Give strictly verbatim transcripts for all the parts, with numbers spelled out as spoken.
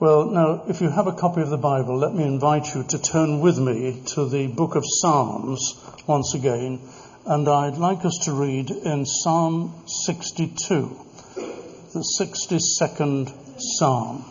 Well, now, if you have a copy of the Bible, let me invite you to turn with me to the book of Psalms once again, and I'd like us to read in Psalm sixty-two, the sixty-second Psalm.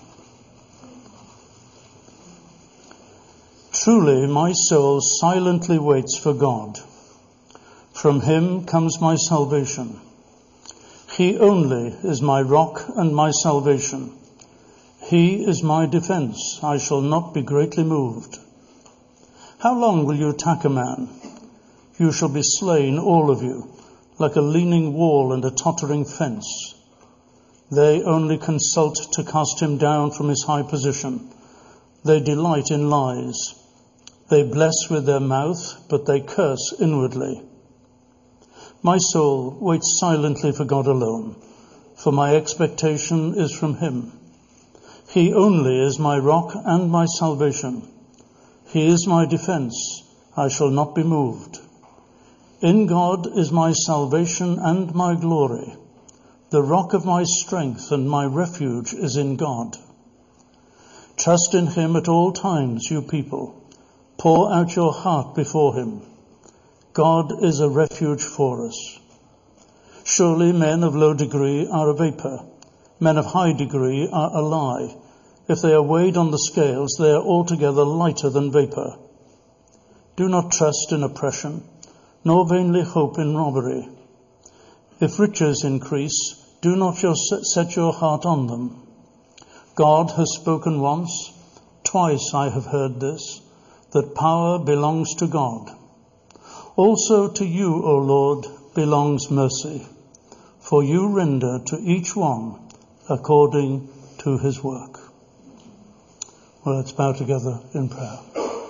Truly, my soul silently waits for God. From him comes my salvation. He only is my rock and my salvation. He is my defense. I shall not be greatly moved. How long will you attack a man? You shall be slain, all of you, like a leaning wall and a tottering fence. They only consult to cast him down from his high position. They delight in lies. They bless with their mouth, but they curse inwardly. My soul waits silently for God alone, for my expectation is from him. He only is my rock and my salvation. He is my defense. I shall not be moved. In God is my salvation and my glory. The rock of my strength and my refuge is in God. Trust in him at all times, you people. Pour out your heart before him. God is a refuge for us. Surely men of low degree are a vapor. Men of high degree are a lie. If they are weighed on the scales, they are altogether lighter than vapor. Do not trust in oppression, nor vainly hope in robbery. If riches increase, do not your set your heart on them. God has spoken once, twice I have heard this, that power belongs to God. Also to you, O Lord, belongs mercy, for you render to each one according to his work. Well, let's bow together in prayer.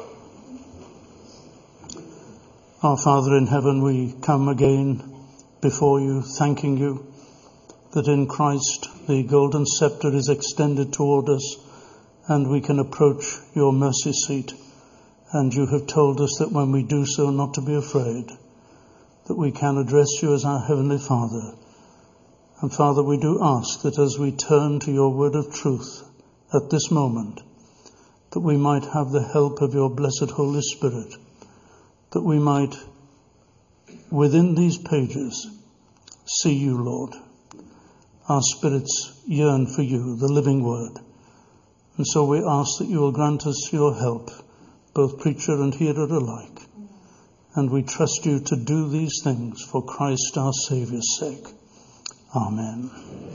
Our Father in heaven, we come again before you, thanking you that in Christ the golden scepter is extended toward us and we can approach your mercy seat. And you have told us that when we do so, not to be afraid, that we can address you as our Heavenly Father. And Father, we do ask that as we turn to your word of truth at this moment, that we might have the help of your blessed Holy Spirit, that we might, within these pages, see you, Lord. Our spirits yearn for you, the living word. And so we ask that you will grant us your help, both preacher and hearer alike. And we trust you to do these things for Christ our Saviour's sake. Amen.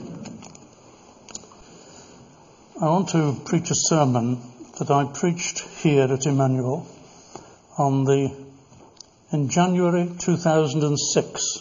I want to preach a sermon that I preached here at Emmanuel on the in January two thousand six.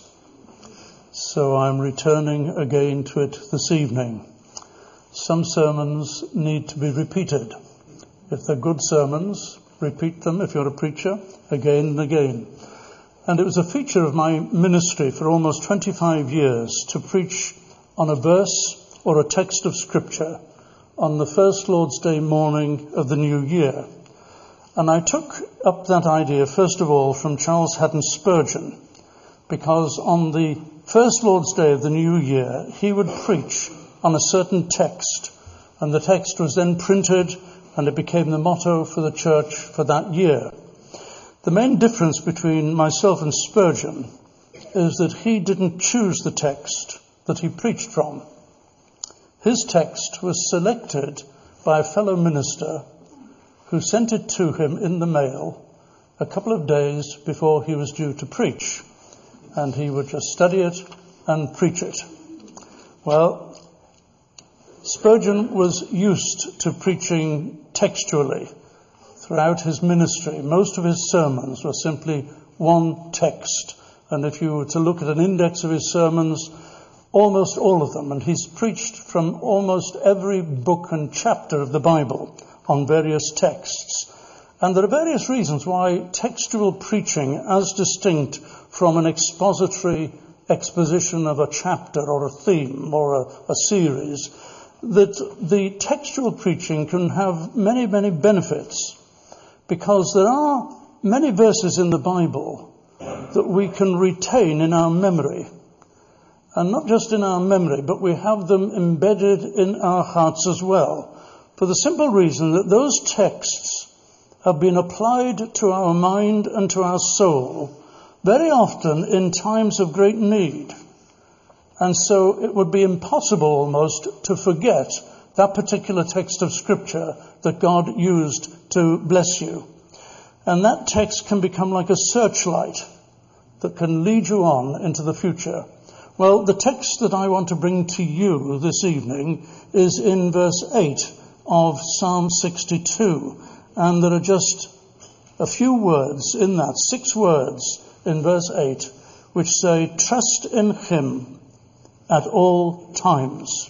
So I'm returning again to it this evening. Some sermons need to be repeated. If they're good sermons, repeat them if you're a preacher, again and again. And it was a feature of my ministry for almost twenty-five years to preach on a verse or a text of Scripture on the first Lord's Day morning of the new year. And I took up that idea, first of all, from Charles Haddon Spurgeon, because on the first Lord's Day of the new year, he would preach on a certain text, and the text was then printed and it became the motto for the church for that year. The main difference between myself and Spurgeon is that he didn't choose the text that he preached from. His text was selected by a fellow minister who sent it to him in the mail a couple of days before he was due to preach. And he would just study it and preach it. Well, Spurgeon was used to preaching textually throughout his ministry. Most of his sermons were simply one text. And if you were to look at an index of his sermons, almost all of them, and he's preached from almost every book and chapter of the Bible on various texts. And there are various reasons why textual preaching, as distinct from an expository exposition of a chapter or a theme or a, a series, that the textual preaching can have many, many benefits, because there are many verses in the Bible that we can retain in our memory. And not just in our memory, but we have them embedded in our hearts as well. for the simple reason that those texts have been applied to our mind and to our soul very often in times of great need. And so it would be impossible almost to forget that particular text of Scripture that God used to bless you. And that text can become like a searchlight that can lead you on into the future. Well, the text that I want to bring to you this evening is in verse eight of Psalm sixty-two. And there are just a few words in that, six words in verse eight, which say, trust in him at all times.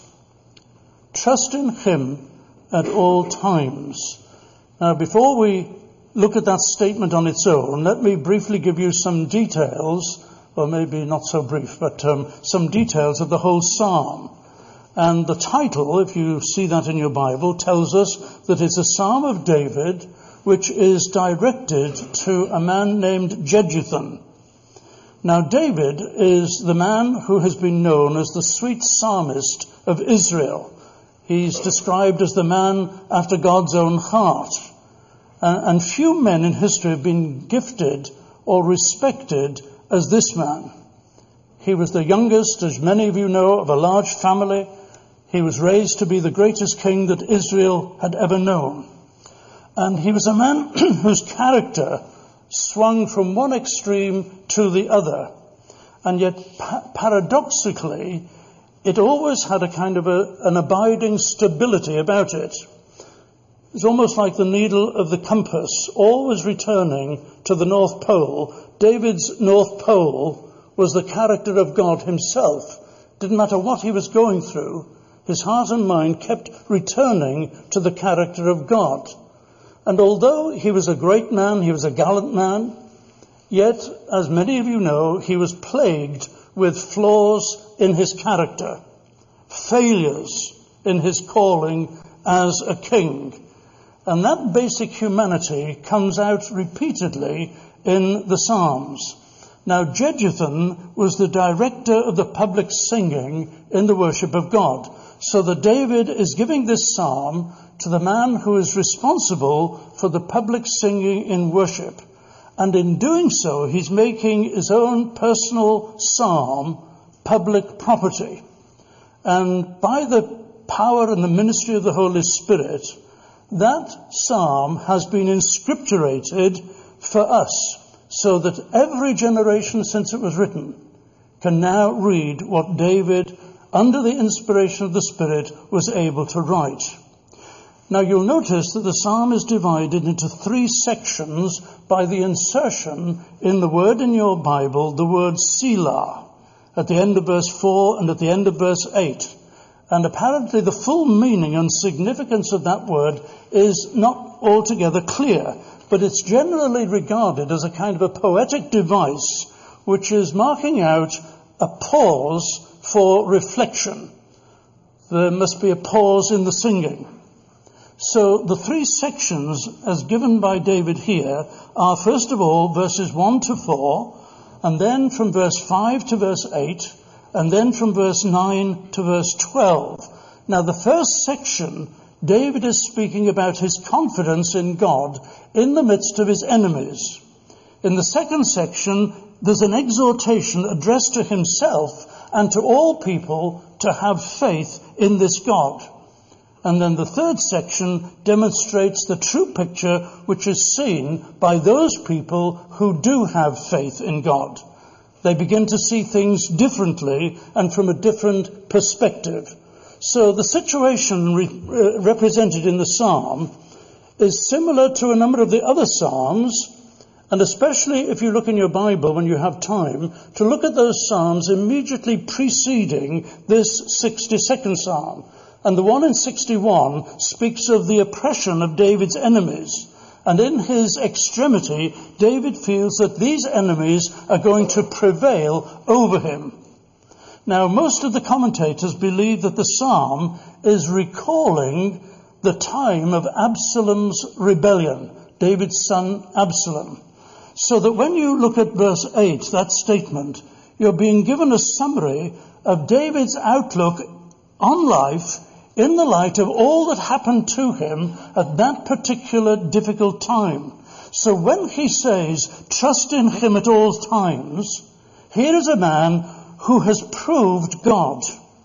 Trust in him at all times. Now, before we look at that statement on its own, let me briefly give you some details, or maybe not so brief, but um, some details of the whole psalm. And the title, if you see that in your Bible, tells us that it's a psalm of David, which is directed to a man named Jeduthun. Now, David is the man who has been known as the sweet psalmist of Israel. He's described as the man after God's own heart. And, and few men in history have been gifted or respected as this man. He was the youngest, as many of you know, of a large family. He was raised to be the greatest king that Israel had ever known. And he was a man whose character swung from one extreme to the other. And yet, pa- paradoxically, it always had a kind of a, an abiding stability about it. It's almost like the needle of the compass, always returning to the North Pole. David's North Pole was the character of God himself. Didn't matter what he was going through, his heart and mind kept returning to the character of God. And although he was a great man, he was a gallant man, yet, as many of you know, he was plagued with flaws in his character, failures in his calling as a king. And that basic humanity comes out repeatedly in the Psalms. Now, Jeduthun was the director of the public singing in the worship of God. So that David is giving this psalm to the man who is responsible for the public singing in worship. And in doing so, he's making his own personal psalm public property. And by the power and the ministry of the Holy Spirit, that psalm has been inscripturated for us, so that every generation since it was written can now read what David, under the inspiration of the Spirit, was able to write. Now, you'll notice that the psalm is divided into three sections by the insertion in the word in your Bible, the word Selah, at the end of verse four and at the end of verse eight. And apparently the full meaning and significance of that word is not altogether clear, but it's generally regarded as a kind of a poetic device which is marking out a pause for reflection. There must be a pause in the singing. So the three sections as given by David here are, first of all, verses one to four, and then from verse five to verse eight, and then from verse nine to verse twelve. Now, the first section, David is speaking about his confidence in God in the midst of his enemies. In the second section, there's an exhortation addressed to himself and to all people to have faith in this God. And then the third section demonstrates the true picture which is seen by those people who do have faith in God. They begin to see things differently and from a different perspective. So the situation re- uh, represented in the psalm is similar to a number of the other psalms, and especially if you look in your Bible when you have time, to look at those psalms immediately preceding this sixty-second psalm. And the one in sixty-one speaks of the oppression of David's enemies. And in his extremity, David feels that these enemies are going to prevail over him. Now, most of the commentators believe that the psalm is recalling the time of Absalom's rebellion, David's son Absalom. So that when you look at verse eight, that statement, you're being given a summary of David's outlook on life in the light of all that happened to him at that particular difficult time. So when he says, trust in him at all times, here is a man who has proved God.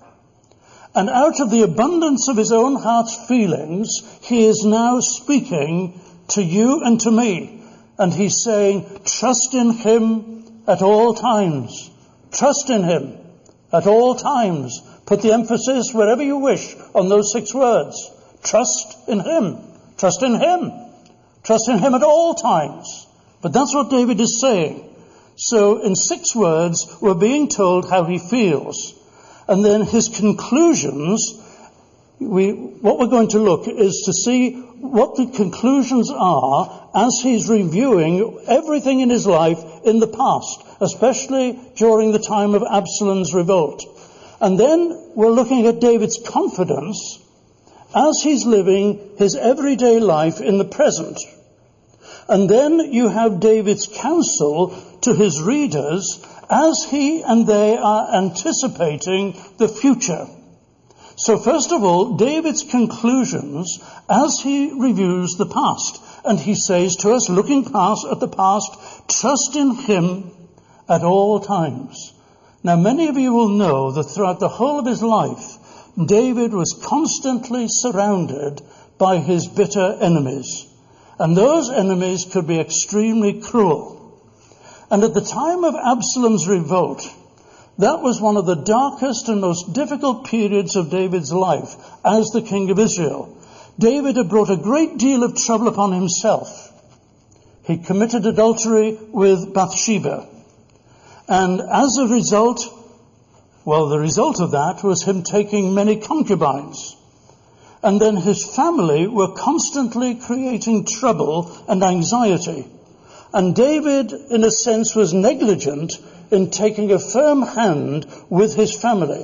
And out of the abundance of his own heart's feelings, he is now speaking to you and to me. And he's saying, trust in him at all times. Trust in him at all times. Put the emphasis wherever you wish on those six words. Trust in him. Trust in him. Trust in him at all times. But that's what David is saying. So in six words, we're being told how he feels. And then his conclusions, we, what we're going to look is to see what the conclusions are as he's reviewing everything in his life in the past, especially during the time of Absalom's revolt. And then we're looking at David's confidence as he's living his everyday life in the present. And then you have David's counsel to his readers as he and they are anticipating the future. So first of all, David's conclusions as he reviews the past. And he says to us, looking past at the past, trust in him at all times. Now, many of you will know that throughout the whole of his life, David was constantly surrounded by his bitter enemies. And those enemies could be extremely cruel. And at the time of Absalom's revolt, that was one of the darkest and most difficult periods of David's life as the king of Israel. David had brought a great deal of trouble upon himself. He committed adultery with Bathsheba. And as a result, well, the result of that was him taking many concubines. And then his family were constantly creating trouble and anxiety. And David, in a sense, was negligent in taking a firm hand with his family.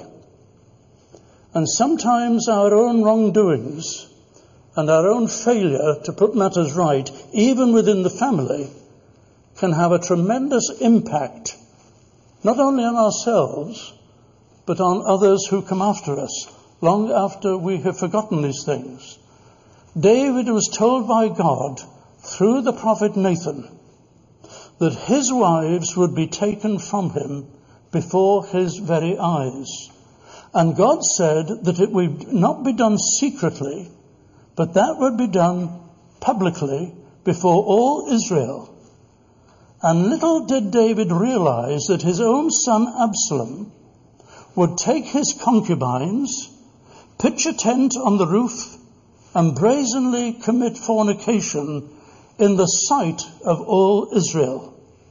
And sometimes our own wrongdoings and our own failure to put matters right, even within the family, can have a tremendous impact, not only on ourselves, but on others who come after us, long after we have forgotten these things. David was told by God, through the prophet Nathan, that his wives would be taken from him before his very eyes. And God said that it would not be done secretly, but that would be done publicly before all Israel. And little did David realize that his own son Absalom would take his concubines, pitch a tent on the roof, and brazenly commit fornication in the sight of all Israel.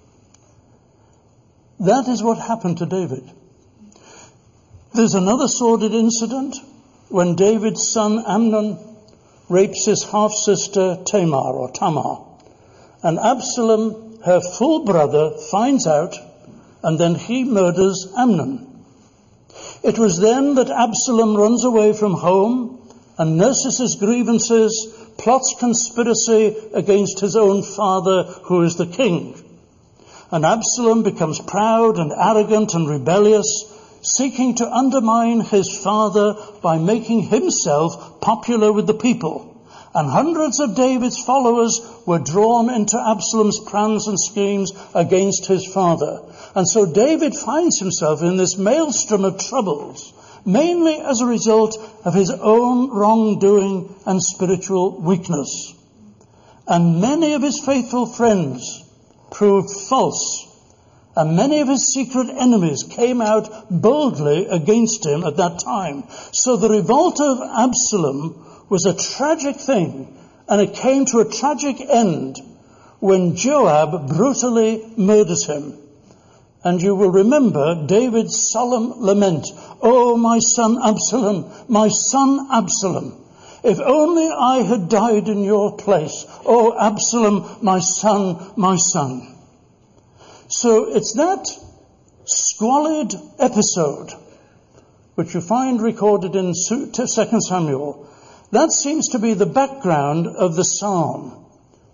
That is what happened to David. There's another sordid incident when David's son Amnon rapes his half-sister Tamar or Tamar. And Absalom, her full brother, finds out, and then he murders Amnon. It was then that Absalom runs away from home and nurses his grievances, plots conspiracy against his own father, who is the king. And Absalom becomes proud and arrogant and rebellious, seeking to undermine his father by making himself popular with the people. And hundreds of David's followers were drawn into Absalom's plans and schemes against his father. And so David finds himself in this maelstrom of troubles, mainly as a result of his own wrongdoing and spiritual weakness. And many of his faithful friends proved false, and many of his secret enemies came out boldly against him at that time. So the revolt of Absalom was a tragic thing, and it came to a tragic end when Joab brutally murders him. And you will remember David's solemn lament, "Oh, my son Absalom, my son Absalom, if only I had died in your place. Oh, Absalom, my son, my son." So it's that squalid episode, which you find recorded in Second Samuel, that seems to be the background of the psalm.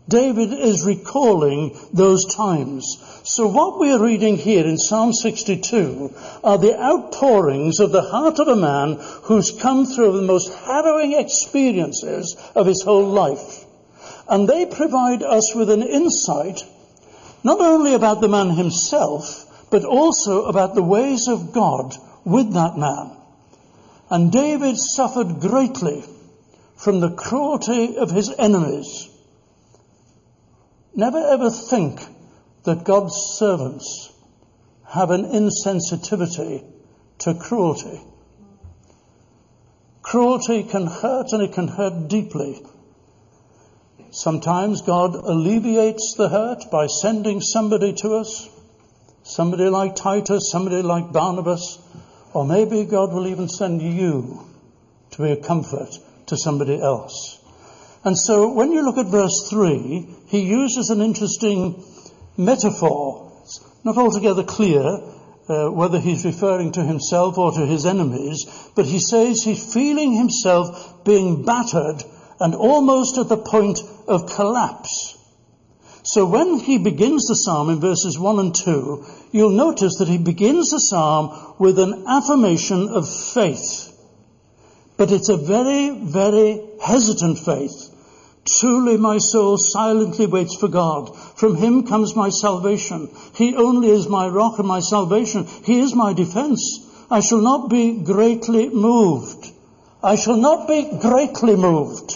David is recalling those times. So what we are reading here in Psalm sixty-two are the outpourings of the heart of a man who's come through the most harrowing experiences of his whole life. And they provide us with an insight, not only about the man himself, but also about the ways of God with that man. And David suffered greatly from the cruelty of his enemies. Never ever think that God's servants have an insensitivity to cruelty. Cruelty can hurt, and it can hurt deeply. Sometimes God alleviates the hurt by sending somebody to us, somebody like Titus, somebody like Barnabas, or maybe God will even send you to be a comfort to somebody else. And so when you look at verse three, he uses an interesting metaphor. It's not altogether clear uh, whether he's referring to himself or to his enemies, but he says he's feeling himself being battered and almost at the point of collapse. So when he begins the psalm in verses one and two, you'll notice that he begins the psalm with an affirmation of faith. But it's a very, very hesitant faith. Truly my soul silently waits for God. From him comes my salvation. He only is my rock and my salvation. He is my defense. I shall not be greatly moved. I shall not be greatly moved.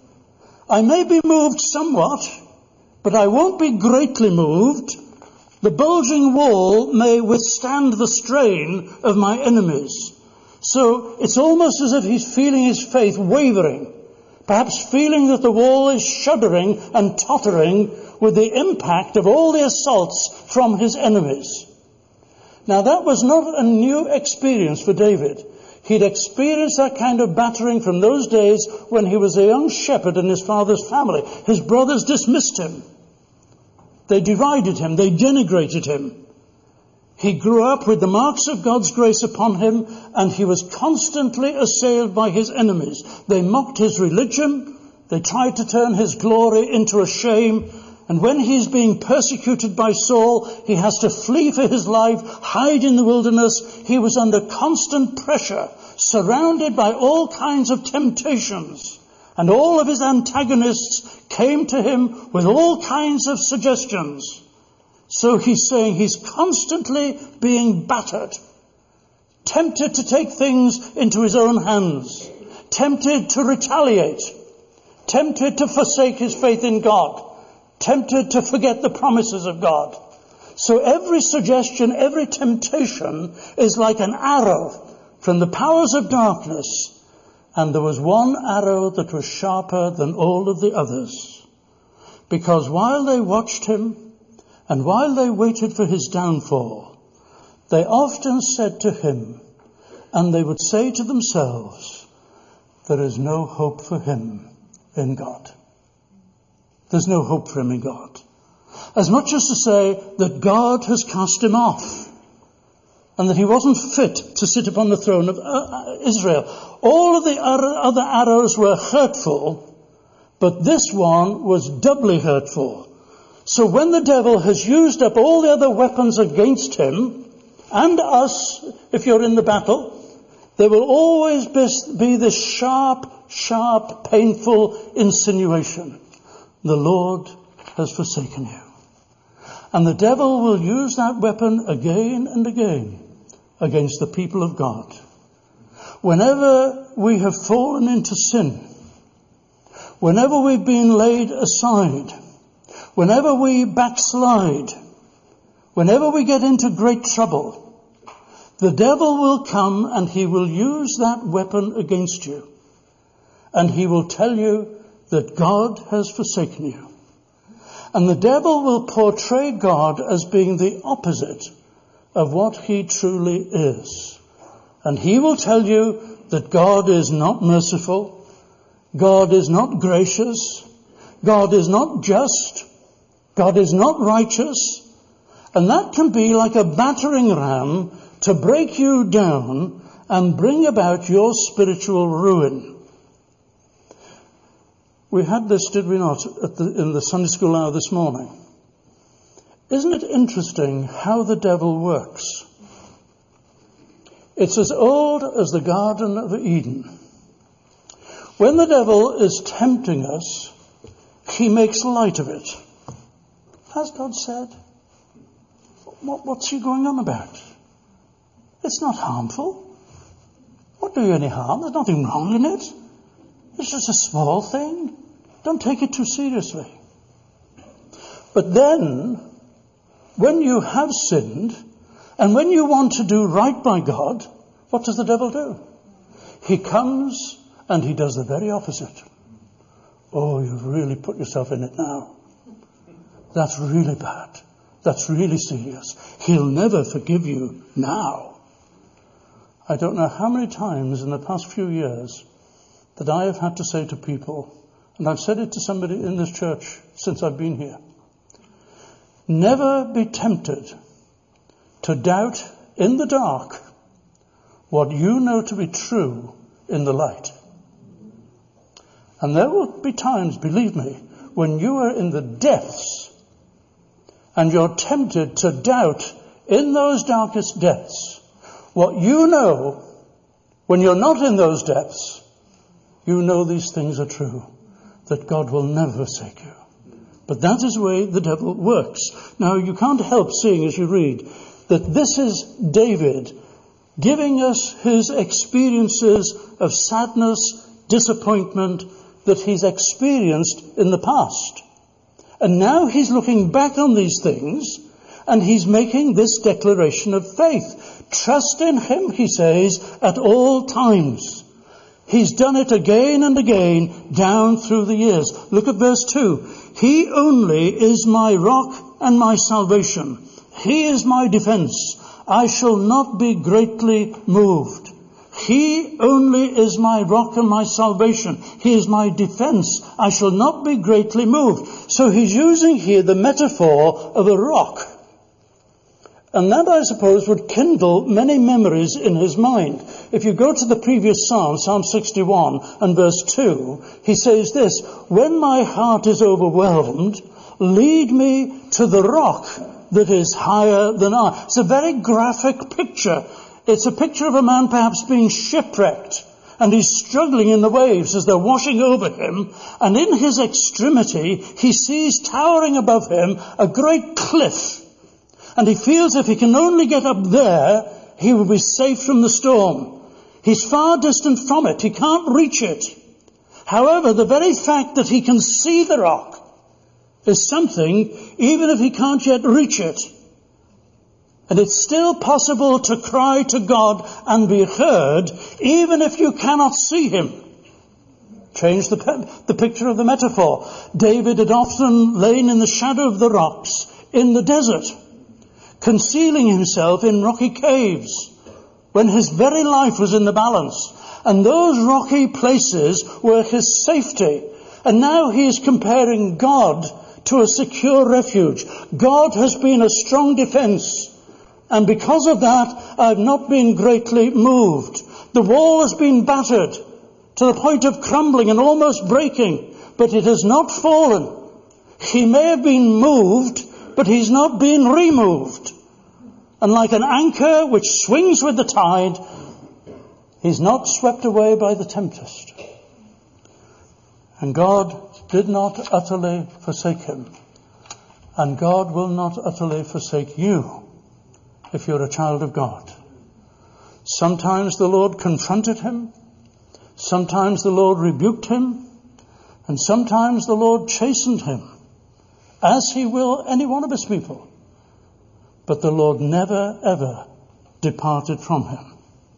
I may be moved somewhat, but I won't be greatly moved. The bulging wall may withstand the strain of my enemies. So it's almost as if he's feeling his faith wavering, perhaps feeling that the wall is shuddering and tottering with the impact of all the assaults from his enemies. Now that was not a new experience for David. He'd experienced that kind of battering from those days when he was a young shepherd in his father's family. His brothers dismissed him. They derided him. They denigrated him. He grew up with the marks of God's grace upon him, and he was constantly assailed by his enemies. They mocked his religion. They tried to turn his glory into a shame. And when he's being persecuted by Saul, he has to flee for his life, hide in the wilderness. He was under constant pressure, surrounded by all kinds of temptations. And all of his antagonists came to him with all kinds of suggestions. So he's saying he's constantly being battered, tempted to take things into his own hands, tempted to retaliate, tempted to forsake his faith in God, tempted to forget the promises of God. So every suggestion, every temptation is like an arrow from the powers of darkness. And there was one arrow that was sharper than all of the others. Because while they watched him and while they waited for his downfall, they often said to him, and they would say to themselves, there is no hope for him in God. There's no hope for him in God. As much as to say that God has cast him off and that he wasn't fit to sit upon the throne of Israel. All of the other arrows were hurtful, but this one was doubly hurtful. So when the devil has used up all the other weapons against him, and us, if you're in the battle, there will always be this sharp, sharp, painful insinuation. The Lord has forsaken you. And the devil will use that weapon again and again against the people of God. Whenever we have fallen into sin, whenever we've been laid aside, whenever we backslide, whenever we get into great trouble, the devil will come and he will use that weapon against you. And he will tell you that God has forsaken you. And the devil will portray God as being the opposite of what he truly is. And he will tell you that God is not merciful, God is not gracious, God is not just, God is not righteous. And that can be like a battering ram to break you down and bring about your spiritual ruin. We had this, did we not, at the, in the Sunday school hour this morning. Isn't it interesting how the devil works? It's as old as the Garden of Eden. When the devil is tempting us, he makes light of it. Has God said? What, what's he going on about? It's not harmful. Won't do you any harm. There's nothing wrong in it. It's just a small thing. Don't take it too seriously. But then, when you have sinned, and when you want to do right by God, what does the devil do? He comes and he does the very opposite. Oh, you've really put yourself in it now. That's really bad. That's really serious. He'll never forgive you now. I don't know how many times in the past few years that I have had to say to people, and I've said it to somebody in this church since I've been here, never be tempted to doubt in the dark what you know to be true in the light. And there will be times, believe me, when you are in the depths and you're tempted to doubt in those darkest depths what you know. When you're not in those depths, you know these things are true, that God will never forsake you. But that is the way the devil works. Now, you can't help seeing as you read that this is David giving us his experiences of sadness, disappointment that he's experienced in the past. And now he's looking back on these things and he's making this declaration of faith. Trust in him, he says, at all times. He's done it again and again down through the years. Look at verse two. He only is my rock and my salvation. He is my defense. I shall not be greatly moved. He only is my rock and my salvation. He is my defense. I shall not be greatly moved. So he's using here the metaphor of a rock. And that, I suppose, would kindle many memories in his mind. If you go to the previous Psalm, Psalm sixty-one and verse two, he says this, when my heart is overwhelmed, lead me to the rock that is higher than I. It's a very graphic picture. It's a picture of a man perhaps being shipwrecked, and he's struggling in the waves as they're washing over him, and in his extremity he sees towering above him a great cliff. And he feels if he can only get up there, he will be safe from the storm. He's far distant from it. He can't reach it. However, the very fact that he can see the rock is something, even if he can't yet reach it. And it's still possible to cry to God and be heard, even if you cannot see him. Change the, the picture of the metaphor. David had often lain in the shadow of the rocks in the desert, concealing himself in rocky caves when his very life was in the balance. And those rocky places were his safety. And now he is comparing God to a secure refuge. God has been a strong defense. And because of that, I've not been greatly moved. The wall has been battered to the point of crumbling and almost breaking, but it has not fallen. He may have been moved, but he's not been removed. And like an anchor which swings with the tide, he's not swept away by the tempest. And God did not utterly forsake him. And God will not utterly forsake you if you're a child of God. Sometimes the Lord confronted him. Sometimes the Lord rebuked him. And sometimes the Lord chastened him, as he will any one of his people. But the Lord never, ever departed from him.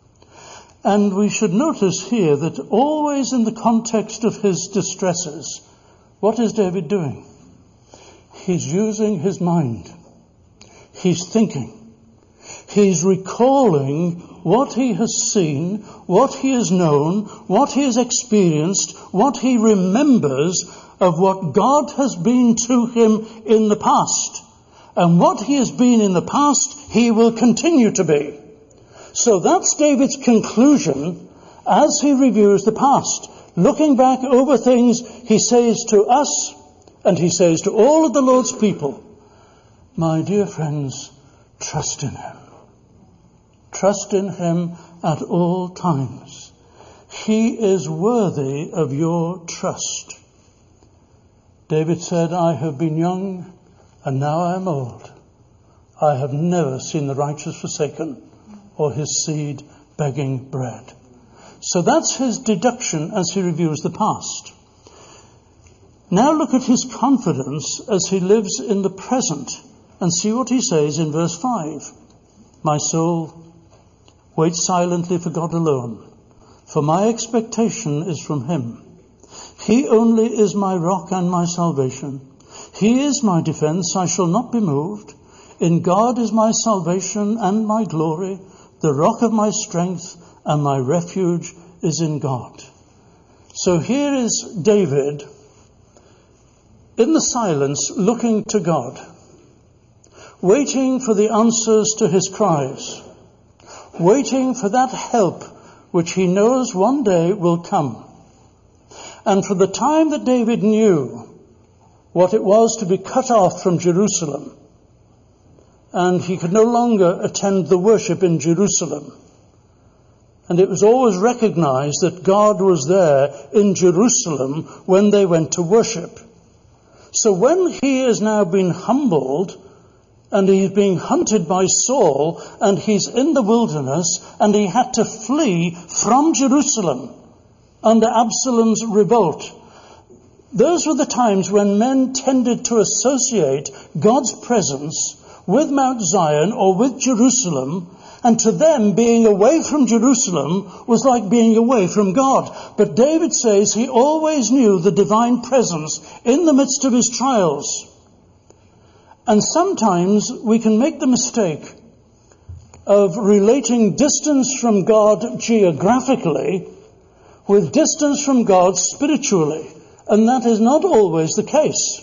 And we should notice here that always in the context of his distresses, what is David doing? He's using his mind. He's thinking. He's recalling what he has seen, what he has known, what he has experienced, what he remembers of what God has been to him in the past. And what he has been in the past, he will continue to be. So that's David's conclusion as he reviews the past. Looking back over things, he says to us, and he says to all of the Lord's people, my dear friends, trust in him. Trust in him at all times. He is worthy of your trust. David said, I have been young and now I am old. I have never seen the righteous forsaken or his seed begging bread. So that's his deduction as he reviews the past. Now look at his confidence as he lives in the present and see what he says in verse five. My soul, wait silently for God alone, for my expectation is from him. He only is my rock and my salvation. He is my defense, I shall not be moved. In God is my salvation and my glory. The rock of my strength and my refuge is in God. So here is David in the silence looking to God, waiting for the answers to his cries, waiting for that help which he knows one day will come. And for the time that David knew what it was to be cut off from Jerusalem, and he could no longer attend the worship in Jerusalem, and it was always recognized that God was there in Jerusalem when they went to worship. So when he has now been humbled, and he's being hunted by Saul, and he's in the wilderness, and he had to flee from Jerusalem under Absalom's revolt. Those were the times when men tended to associate God's presence with Mount Zion or with Jerusalem, and to them being away from Jerusalem was like being away from God. But David says he always knew the divine presence in the midst of his trials. And sometimes we can make the mistake of relating distance from God geographically with distance from God spiritually. And that is not always the case.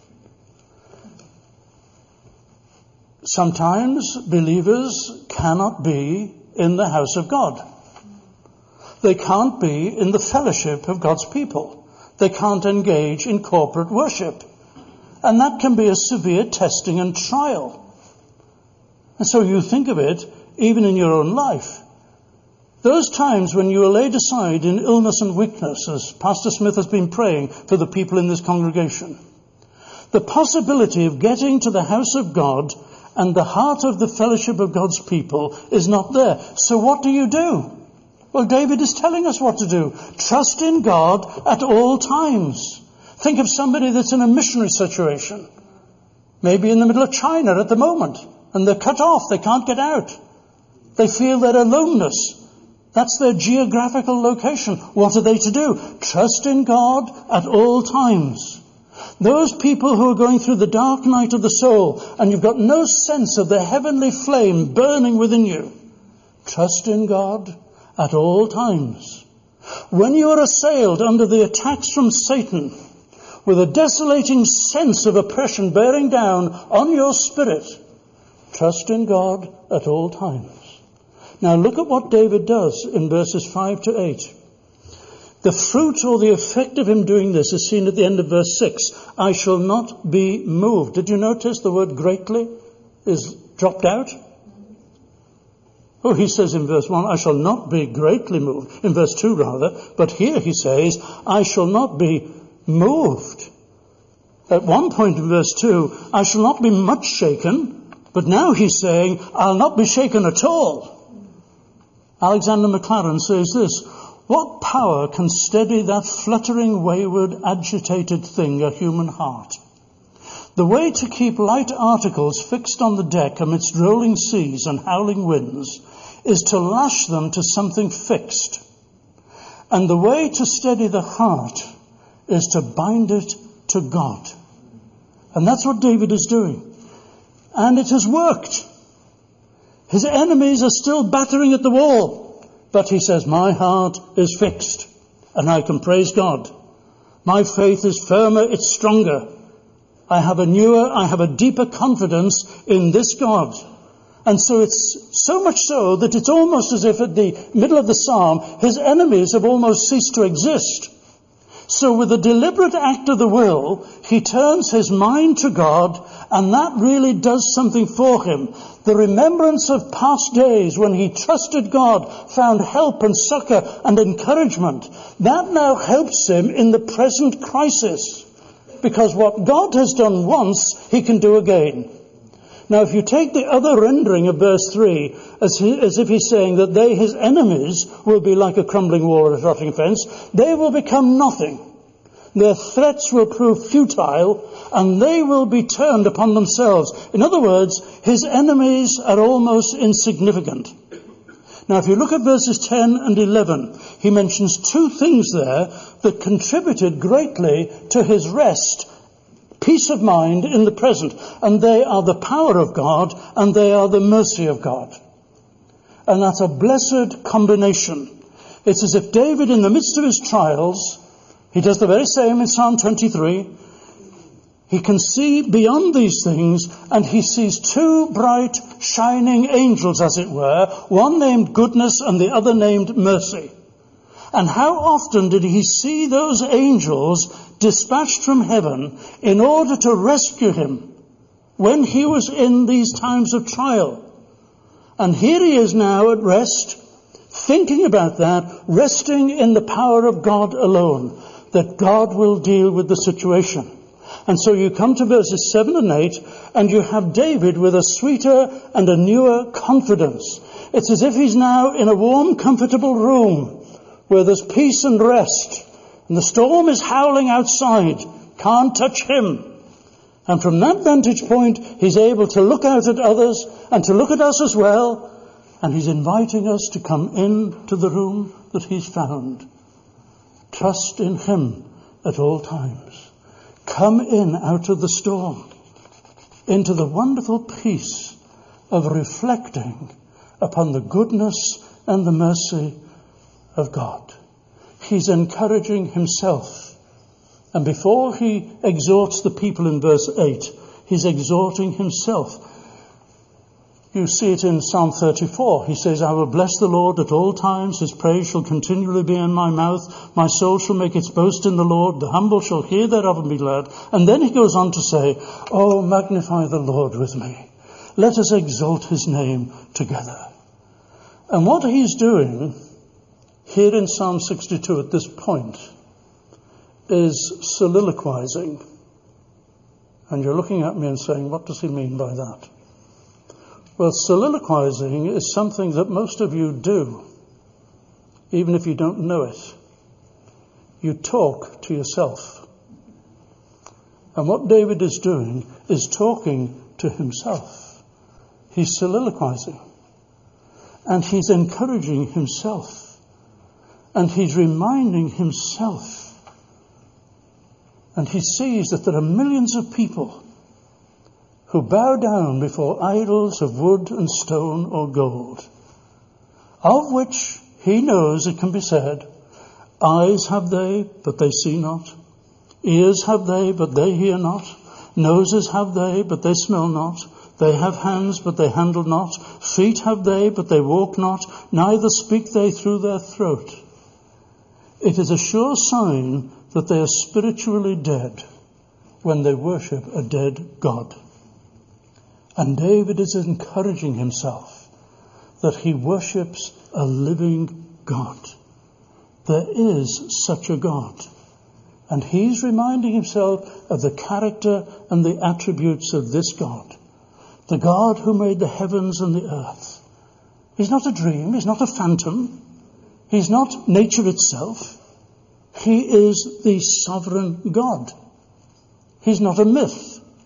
Sometimes believers cannot be in the house of God. They can't be in the fellowship of God's people. They can't engage in corporate worship. And that can be a severe testing and trial. And so you think of it even in your own life. Those times when you are laid aside in illness and weakness, as Pastor Smith has been praying for the people in this congregation, the possibility of getting to the house of God and the heart of the fellowship of God's people is not there. So what do you do? Well, David is telling us what to do. Trust in God at all times. Think of somebody that's in a missionary situation, maybe in the middle of China at the moment, and they're cut off. They can't get out. They feel their aloneness. That's their geographical location. What are they to do? Trust in God at all times. Those people who are going through the dark night of the soul, and you've got no sense of the heavenly flame burning within you, trust in God at all times. When you are assailed under the attacks from Satan, with a desolating sense of oppression bearing down on your spirit, trust in God at all times. Now look at what David does in verses five to eight. The fruit or the effect of him doing this is seen at the end of verse six. I shall not be moved. Did you notice the word greatly is dropped out? Oh, he says in verse one, I shall not be greatly moved. In verse two, rather. But here he says, I shall not be moved. At one point in verse two, I shall not be much shaken. But now he's saying, I'll not be shaken at all. Alexander Maclaren says this, what power can steady that fluttering, wayward, agitated thing, a human heart? The way to keep light articles fixed on the deck amidst rolling seas and howling winds is to lash them to something fixed. And the way to steady the heart is to bind it to God. And that's what David is doing. And it has worked. His enemies are still battering at the wall. But he says, my heart is fixed and I can praise God. My faith is firmer, it's stronger. I have a newer, I have a deeper confidence in this God. And so it's so much so that it's almost as if at the middle of the psalm, his enemies have almost ceased to exist. So with a deliberate act of the will, he turns his mind to God, and that really does something for him. The remembrance of past days when he trusted God, found help and succor and encouragement, that now helps him in the present crisis. Because what God has done once, he can do again. Now, if you take the other rendering of verse three, as, he, as if he's saying that they, his enemies, will be like a crumbling wall or a rotting fence, they will become nothing. Their threats will prove futile, and they will be turned upon themselves. In other words, his enemies are almost insignificant. Now, if you look at verses ten and eleven, he mentions two things there that contributed greatly to his rest, peace of mind in the present, and they are the power of God and they are the mercy of God. And that's a blessed combination. It's as if David, in the midst of his trials, he does the very same in Psalm twenty-three. He can see beyond these things, and he sees two bright, shining angels, as it were, one named goodness and the other named mercy. And how often did he see those angels dispatched from heaven in order to rescue him when he was in these times of trial? And here he is now at rest, thinking about that, resting in the power of God alone, that God will deal with the situation. And so you come to verses seven and eight, and you have David with a sweeter and a newer confidence. It's as if he's now in a warm, comfortable room where there's peace and rest, and the storm is howling outside, can't touch him. And from that vantage point, he's able to look out at others and to look at us as well, and he's inviting us to come into the room that he's found. Trust in him at all times. Come in out of the storm, into the wonderful peace of reflecting upon the goodness and the mercy of God. He's encouraging himself. And before he exhorts the people in verse eight, he's exhorting himself. You see it in Psalm thirty-four. He says, I will bless the Lord at all times. His praise shall continually be in my mouth. My soul shall make its boast in the Lord. The humble shall hear thereof and be glad. And then he goes on to say, oh, magnify the Lord with me. Let us exalt his name together. And what he's doing here in Psalm sixty-two at this point is soliloquizing. And you're looking at me and saying, what does he mean by that? Well, soliloquizing is something that most of you do, even if you don't know it. You talk to yourself. And what David is doing is talking to himself. He's soliloquizing. And he's encouraging himself. And he's reminding himself. And he sees that there are millions of people who bow down before idols of wood and stone or gold, of which he knows, it can be said, eyes have they, but they see not. Ears have they, but they hear not. Noses have they, but they smell not. They have hands, but they handle not. Feet have they, but they walk not. Neither speak they through their throat. It is a sure sign that they are spiritually dead when they worship a dead God. And David is encouraging himself that he worships a living God. There is such a God. And he's reminding himself of the character and the attributes of this God. The God who made the heavens and the earth. He's not a dream. He's not a phantom. He's not nature itself. He is the sovereign God. He's not a myth.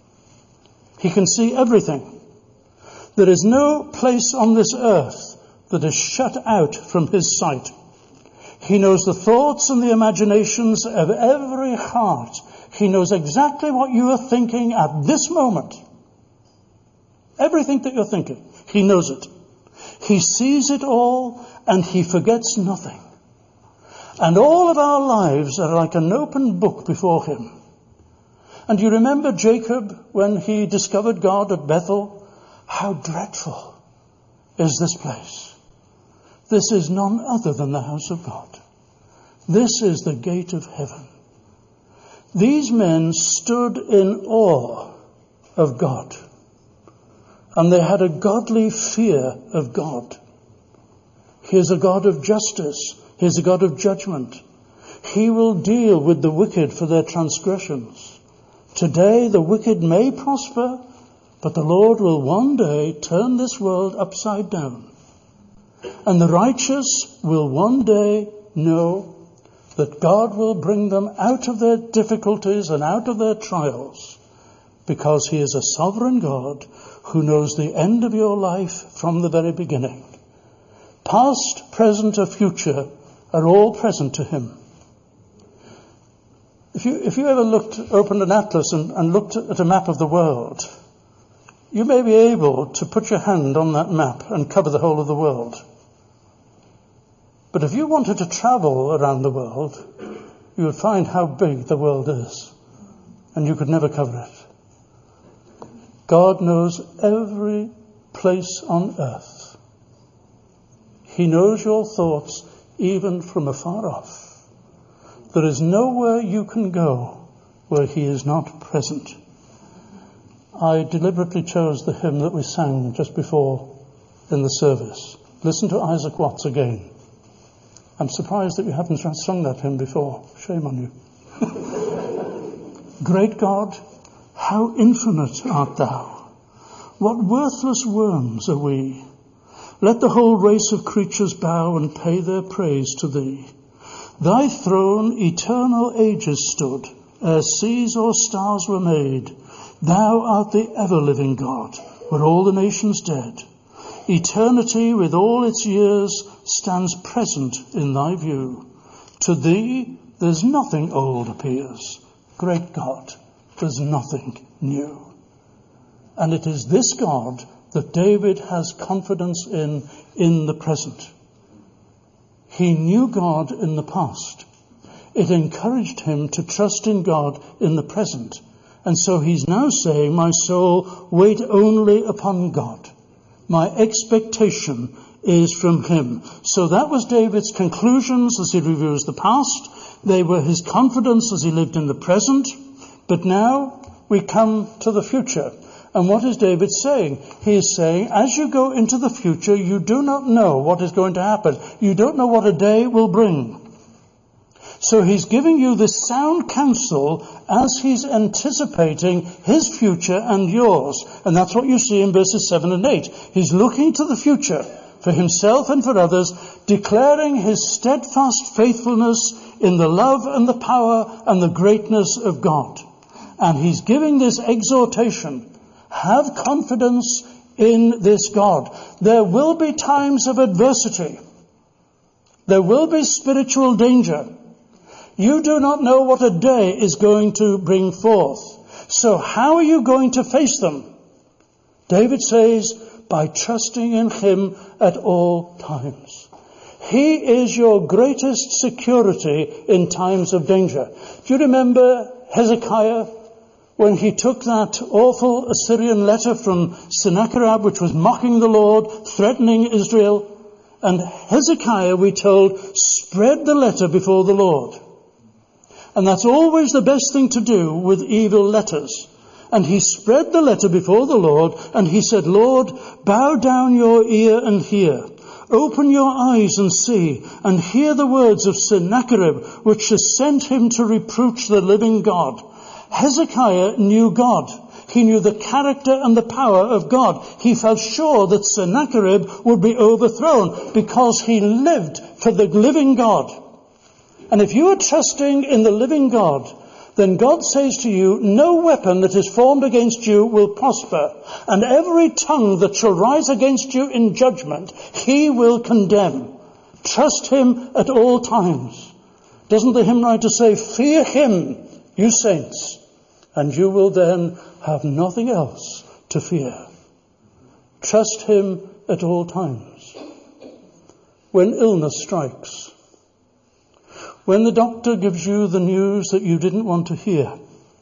He can see everything. There is no place on this earth that is shut out from his sight. He knows the thoughts and the imaginations of every heart. He knows exactly what you are thinking at this moment. Everything that you're thinking, he knows it. He sees it all and he forgets nothing. And all of our lives are like an open book before him. And you remember Jacob when he discovered God at Bethel? How dreadful is this place. This is none other than the house of God. This is the gate of heaven. These men stood in awe of God, and they had a godly fear of God. He is a God of justice. He is a God of judgment. He will deal with the wicked for their transgressions. Today the wicked may prosper, but the Lord will one day turn this world upside down. And the righteous will one day know that God will bring them out of their difficulties and out of their trials, because he is a sovereign God who knows the end of your life from the very beginning. Past, present, or future are all present to him. If you, if you ever looked, opened an atlas and, and looked at a map of the world, you may be able to put your hand on that map and cover the whole of the world. But if you wanted to travel around the world, you would find how big the world is, and you could never cover it. God knows every place on earth. He knows your thoughts even from afar off. There is nowhere you can go where he is not present. I deliberately chose the hymn that we sang just before in the service. Listen to Isaac Watts again. I'm surprised that you haven't sung that hymn before. Shame on you. Great God, how infinite art thou! What worthless worms are we! Let the whole race of creatures bow and pay their praise to thee. Thy throne eternal ages stood, ere seas or stars were made. Thou art the ever-living God, where all the nations dead. Eternity with all its years stands present in thy view. To thee there's nothing old appears. Great God, there's nothing new. And it is this God that David has confidence in in the present. He knew God in the past. It encouraged him to trust in God in the present. And so he's now saying, my soul, wait only upon God. My expectation is from him. So that was David's conclusions as he reviews the past. They were his confidence as he lived in the present. But now we come to the future. And what is David saying? He is saying, as you go into the future, you do not know what is going to happen. You don't know what a day will bring. So he's giving you this sound counsel as he's anticipating his future and yours. And that's what you see in verses seven and eight. He's looking to the future for himself and for others, declaring his steadfast faithfulness in the love and the power and the greatness of God. And he's giving this exhortation. Have confidence in this God. There will be times of adversity. There will be spiritual danger. You do not know what a day is going to bring forth. So how are you going to face them? David says, by trusting in him at all times. He is your greatest security in times of danger. Do you remember Hezekiah? When he took that awful Assyrian letter from Sennacherib, which was mocking the Lord, threatening Israel, and Hezekiah, we told, spread the letter before the Lord. And that's always the best thing to do with evil letters. And he spread the letter before the Lord, and he said, Lord, bow down your ear and hear. Open your eyes and see, and hear the words of Sennacherib, which has sent him to reproach the living God. Hezekiah knew God. He knew the character and the power of God. He felt sure that Sennacherib would be overthrown because he lived for the living God. And if you are trusting in the living God, then God says to you, no weapon that is formed against you will prosper, and every tongue that shall rise against you in judgment, he will condemn. Trust him at all times. Doesn't the hymn writer say, fear him, you saints, and you will then have nothing else to fear. Trust him at all times. When illness strikes, when the doctor gives you the news that you didn't want to hear,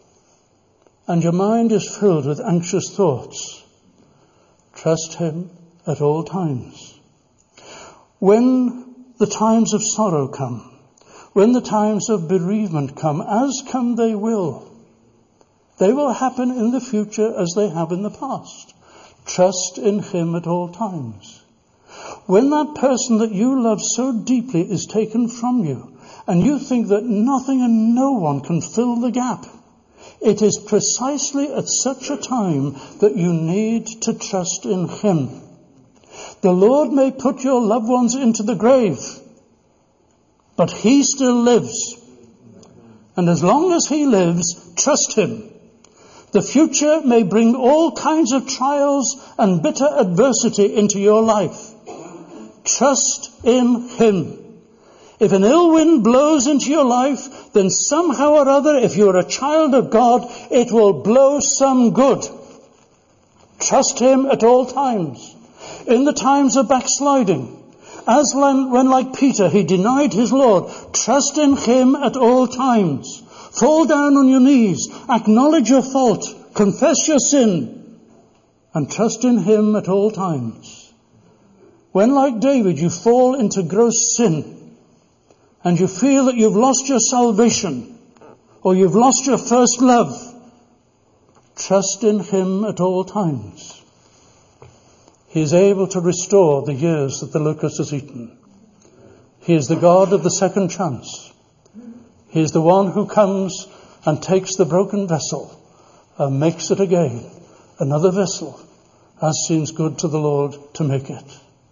and your mind is filled with anxious thoughts, trust him at all times. When the times of sorrow come, When the times of bereavement come, as come they will, they will happen in the future as they have in the past. Trust in him at all times. When that person that you love so deeply is taken from you, and you think that nothing and no one can fill the gap, it is precisely at such a time that you need to trust in him. The Lord may put your loved ones into the grave, but he still lives. And as long as he lives, trust him. The future may bring all kinds of trials and bitter adversity into your life. Trust in him. If an ill wind blows into your life, then somehow or other, if you're a child of God, it will blow some good. Trust him at all times. In the times of backsliding, as when, when like Peter, he denied his Lord, trust in him at all times. Fall down on your knees, acknowledge your fault, confess your sin, and trust in him at all times. When, like David, you fall into gross sin, and you feel that you've lost your salvation, or you've lost your first love, trust in him at all times. He is able to restore the years that the locust has eaten. He is the God of the second chance. He is the one who comes and takes the broken vessel and makes it again another vessel, as seems good to the Lord to make it.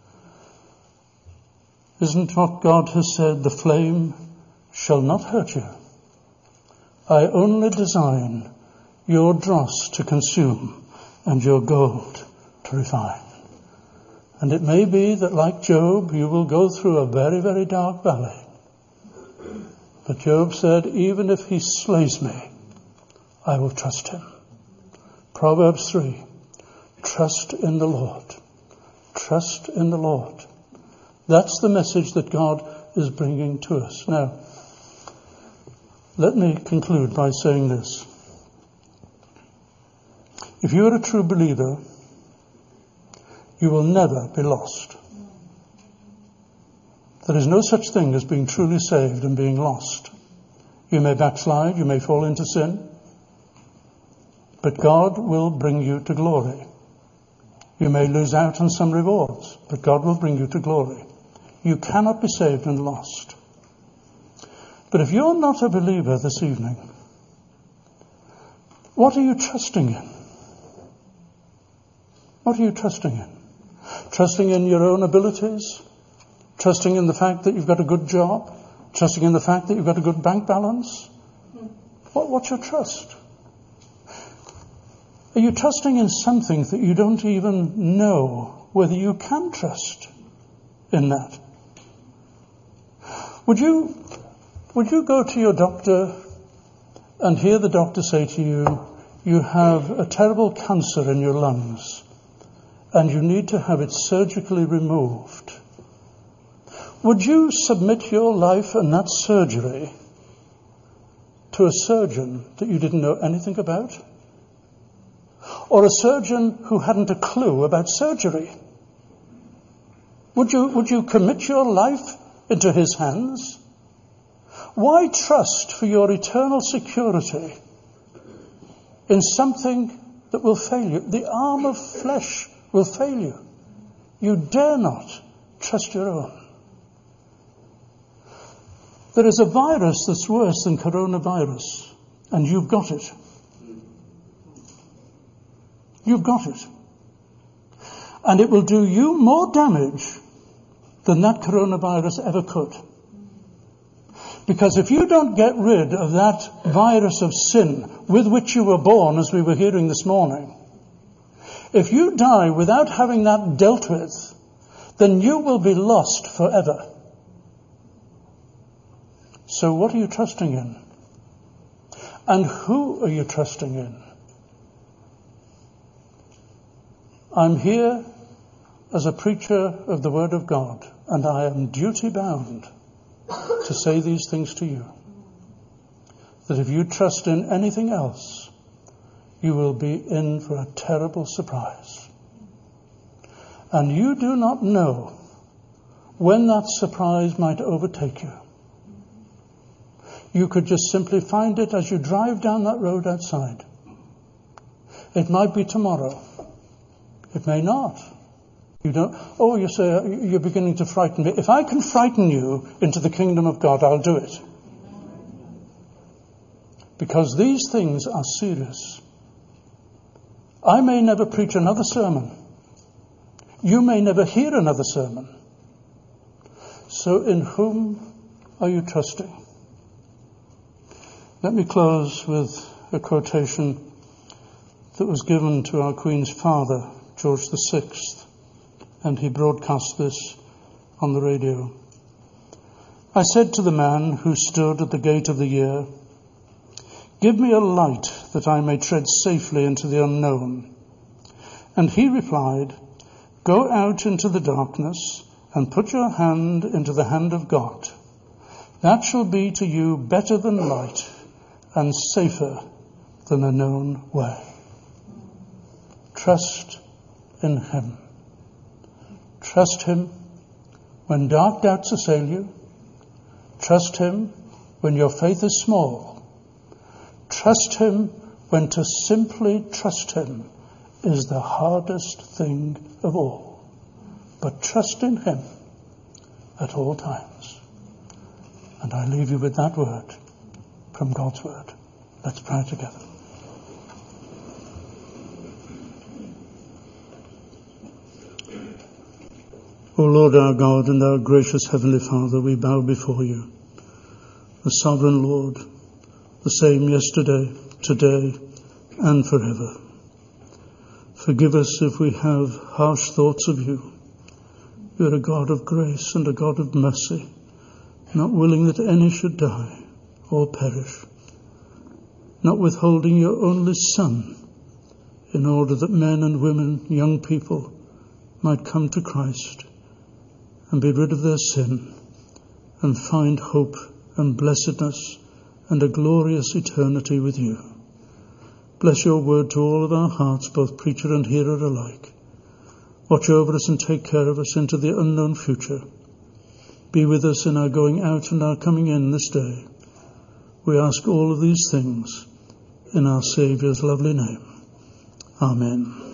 Isn't what God has said, the flame shall not hurt you. I only design your dross to consume and your gold to refine. And it may be that, like Job, you will go through a very, very dark valley. But Job said, even if he slays me, I will trust him. Proverbs three, trust in the Lord. Trust in the Lord. That's the message that God is bringing to us. Now, let me conclude by saying this. If you are a true believer, you will never be lost. There is no such thing as being truly saved and being lost. You may backslide, you may fall into sin, but God will bring you to glory. You may lose out on some rewards, but God will bring you to glory. You cannot be saved and lost. But if you're not a believer this evening, what are you trusting in? What are you trusting in? Trusting in your own abilities? Trusting in the fact that you've got a good job? Trusting in the fact that you've got a good bank balance? What, what's your trust? Are you trusting in something that you don't even know whether you can trust in that? Would you, would you go to your doctor and hear the doctor say to you, you have a terrible cancer in your lungs and you need to have it surgically removed? Would you submit your life and that surgery to a surgeon that you didn't know anything about? Or a surgeon who hadn't a clue about surgery? Would you, would you commit your life into his hands? Why trust for your eternal security in something that will fail you? The arm of flesh will fail you. You dare not trust your own. There is a virus that's worse than coronavirus, and you've got it. You've got it. And it will do you more damage than that coronavirus ever could. Because if you don't get rid of that virus of sin with which you were born, as we were hearing this morning, if you die without having that dealt with, then you will be lost forever. So what are you trusting in? And who are you trusting in? I'm here as a preacher of the Word of God, and I am duty bound to say these things to you. That if you trust in anything else, you will be in for a terrible surprise. And you do not know when that surprise might overtake you. You could just simply find it as you drive down that road outside. It might be tomorrow. It may not. You don't, oh, you say, you're beginning to frighten me. If I can frighten you into the kingdom of God, I'll do it. Because these things are serious. I may never preach another sermon. You may never hear another sermon. So in whom are you trusting? Let me close with a quotation that was given to our Queen's father, George the Sixth, and he broadcast this on the radio. I said to the man who stood at the gate of the year, "Give me a light that I may tread safely into the unknown." And he replied, "Go out into the darkness and put your hand into the hand of God. That shall be to you better than light and safer than a known way." Trust in him. Trust him when dark doubts assail you. Trust him when your faith is small. Trust him when to simply trust him is the hardest thing of all. But trust in him at all times. And I leave you with that word from God's word. Let's pray together. O Lord our God and our gracious Heavenly Father, we bow before you, the sovereign Lord, the same yesterday, today, and forever. Forgive us if we have harsh thoughts of you. You are a God of grace and a God of mercy, not willing that any should die or perish, not withholding your only Son, in order that men and women, young people, might come to Christ and be rid of their sin and find hope and blessedness and a glorious eternity with you. Bless your word to all of our hearts, both preacher and hearer alike. Watch over us and take care of us into the unknown future. Be with us in our going out and our coming in this day. We ask all of these things in our Saviour's lovely name. Amen.